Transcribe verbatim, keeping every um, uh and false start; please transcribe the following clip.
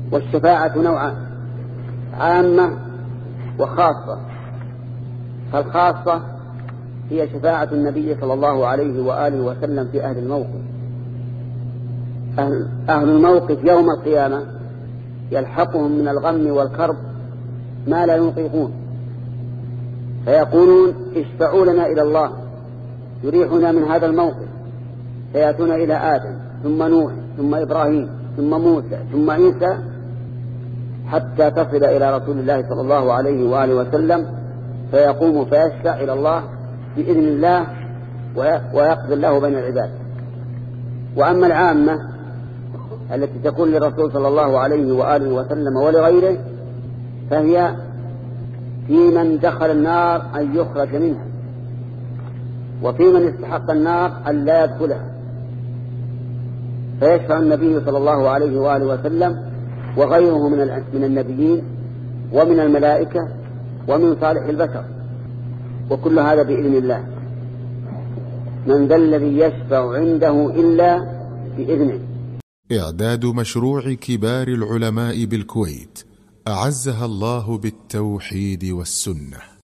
والشفاعة نوعان: عامة وخاصة. فالخاصة هي شفاعة النبي صلى الله عليه وآله وسلم في أهل الموقف. أهل, أهل الموقف يوم القيامة يلحقهم من الغم والكرب ما لا يطيقون، فيقولون: اشفعوا لنا إلى الله يريحنا من هذا الموقف. فيأتون إلى آدم ثم نوح ثم إبراهيم ثم موسى ثم عيسى حتى تصل إلى رسول الله صلى الله عليه وآله وسلم، فيقوم فيشفع إلى الله بإذن الله ويقضي الله بين العباد. وأما العامة التي تكون للرسول صلى الله عليه وآله وسلم ولغيره فهي في من دخل النار أن يخرج منها، وفي من استحق النار أن لا يدخلها، فيشفع النبي صلى الله عليه وآله وسلم وغيره من من النبيين ومن الملائكة ومن صالح البشر، وكل هذا بإذن الله. من ذا الذي يشفع عنده إلا بإذنه. إعداد مشروع كبار العلماء بالكويت أعزها الله بالتوحيد والسنة.